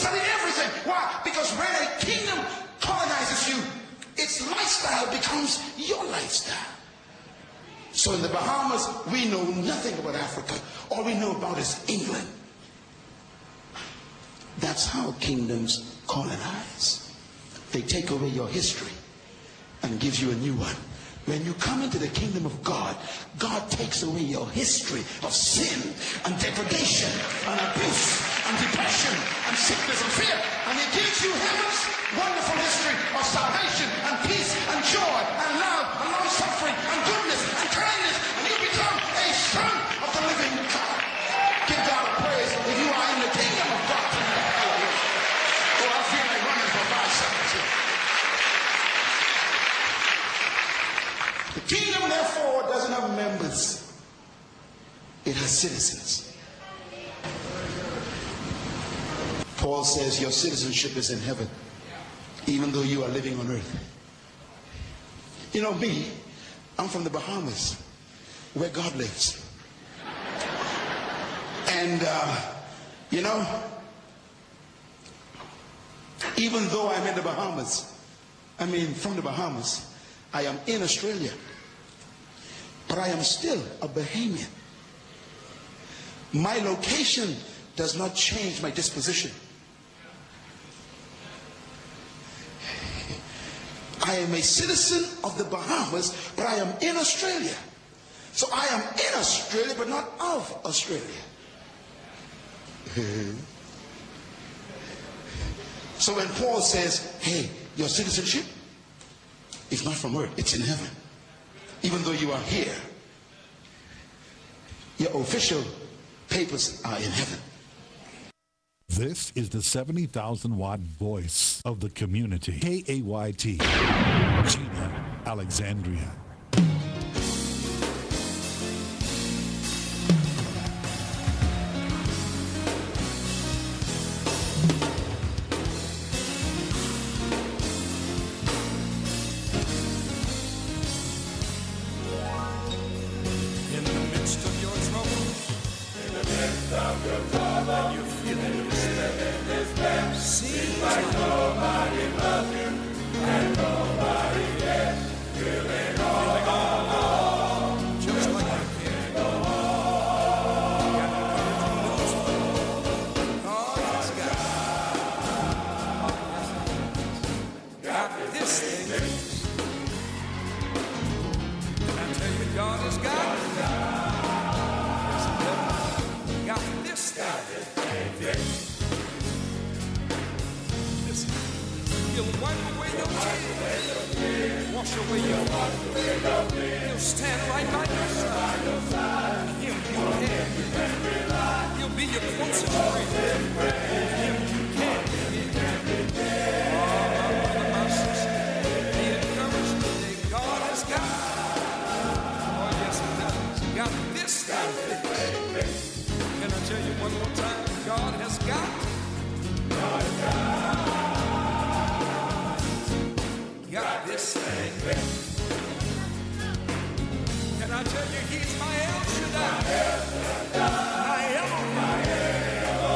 study everything. Why? Because when a kingdom colonizes you, its lifestyle becomes your lifestyle. So in the Bahamas, we know nothing about Africa. All we know about is England. That's how kingdoms colonize. They take away your history and gives you a new one. When you come into the kingdom of God, God takes away your history of sin and degradation and abuse and depression and sickness and fear, and He gives you heaven's wonderful history of salvation and peace and joy and love and long suffering and goodness and kindness, and you become a son of the living God. Give God praise if you are in the kingdom of God tonight. Oh, I feel like running for 5 seconds here. The kingdom, therefore, doesn't have members. It has citizens. Paul says your citizenship is in heaven, even though you are living on earth. You know me, I'm from the Bahamas, where God lives. And, you know, even though I'm in the Bahamas, from the Bahamas, I am in Australia, but I am still a Bahamian. My location does not change my disposition. I am a citizen of the Bahamas, but I am in Australia. So I am in Australia, but not of Australia. So when Paul says, hey, your citizenship is not from earth, it's in heaven. Even though you are here, your official papers are in heaven. This is the 70,000-watt voice of the community. KAYT, Gina, Alexandria. Can I tell you, he's my El Shaddai. I am.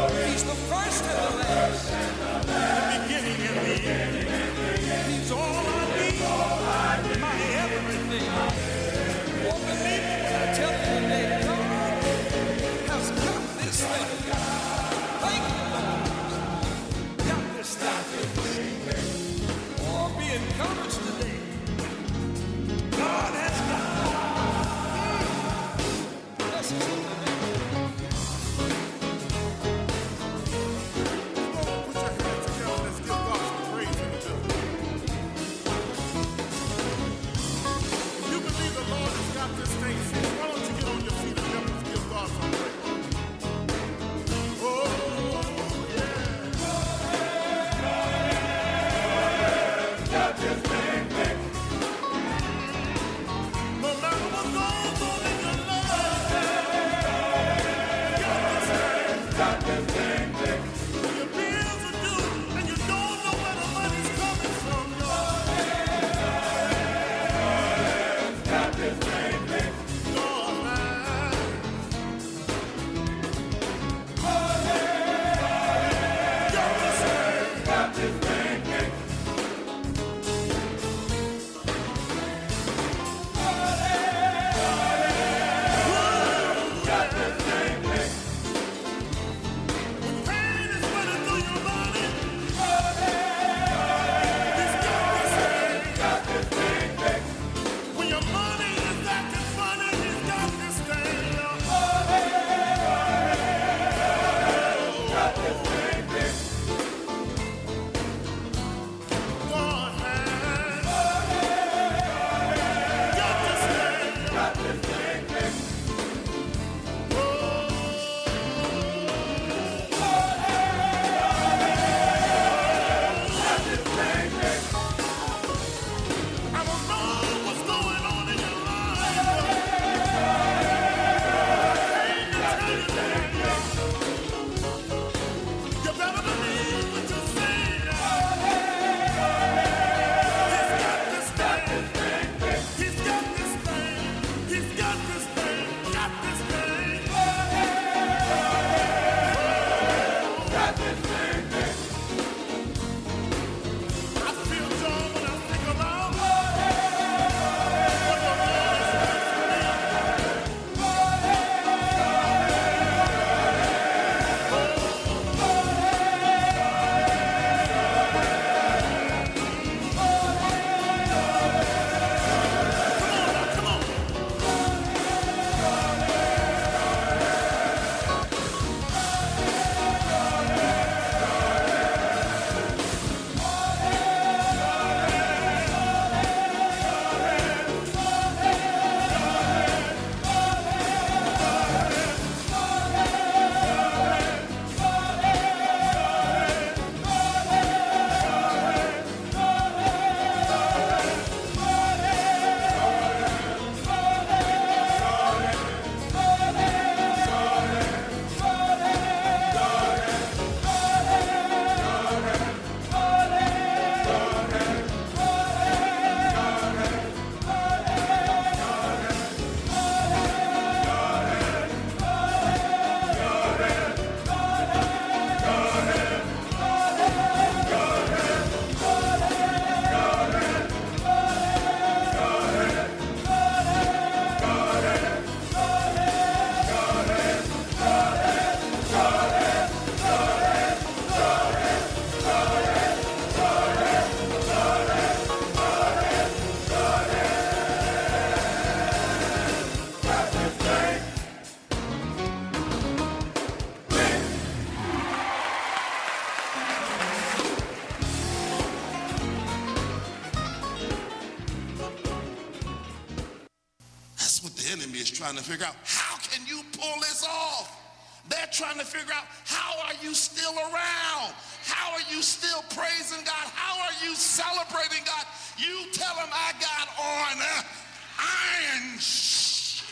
trying to figure out, how can you pull this off? They're trying to figure out, how are you still around? How are you still praising God? How are you celebrating God? You tell them I got on iron shoes.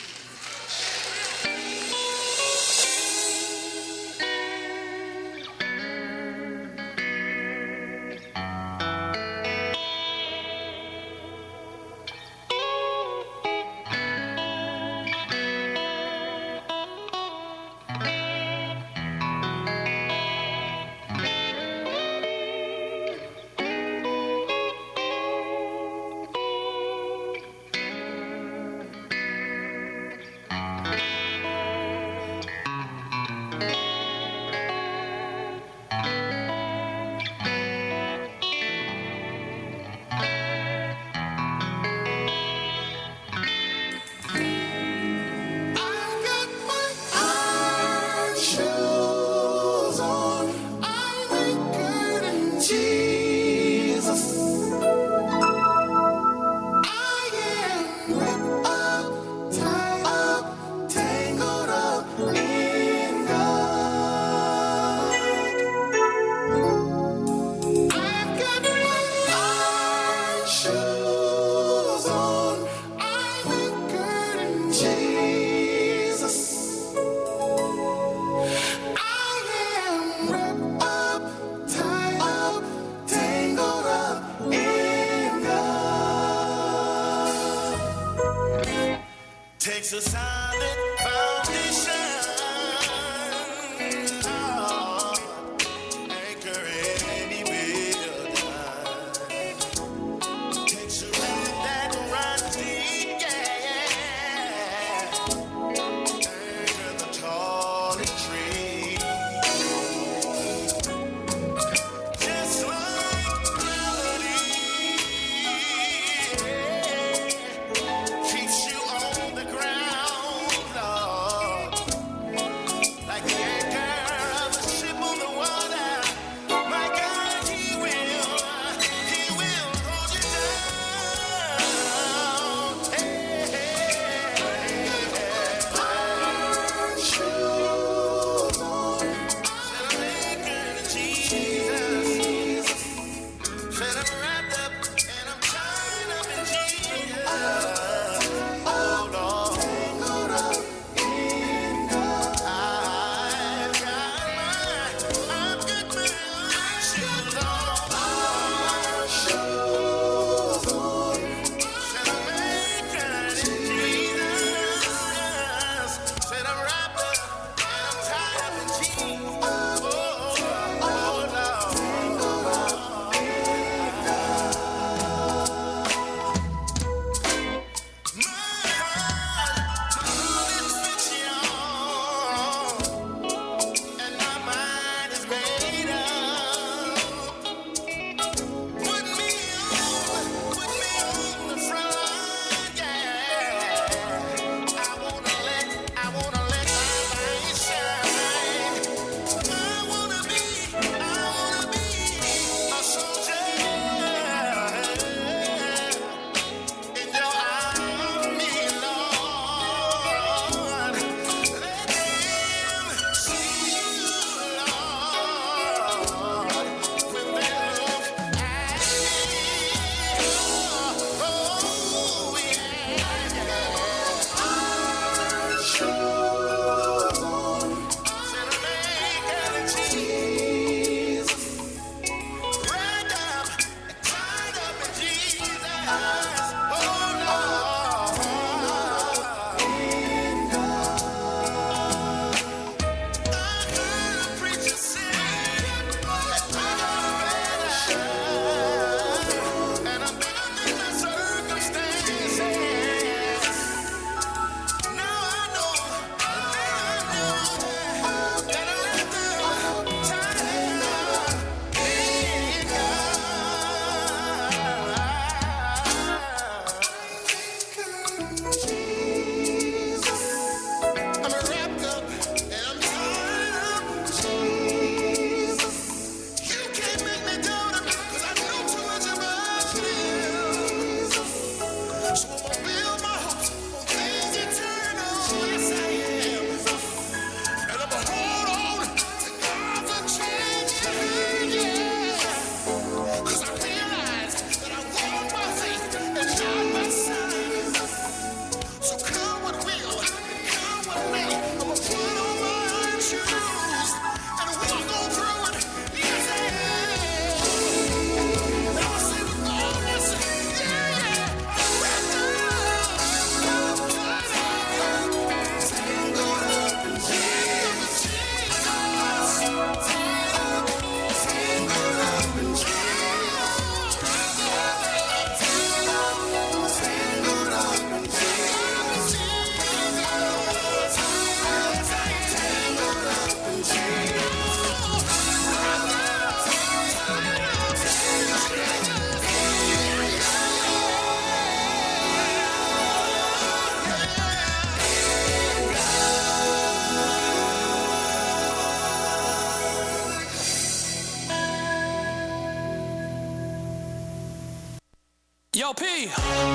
Yo, P. Get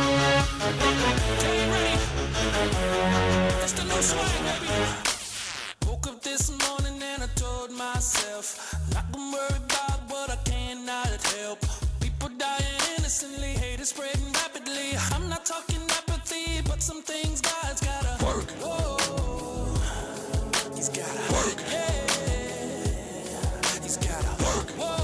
ready. It's the new swag, baby. Woke up this morning and I told myself, not gonna worry about what I cannot help. People dying innocently, hate is spreading rapidly. I'm not talking apathy, but some things God's gotta work. Whoa, He's gotta work. Yeah, He's gotta work. Whoa.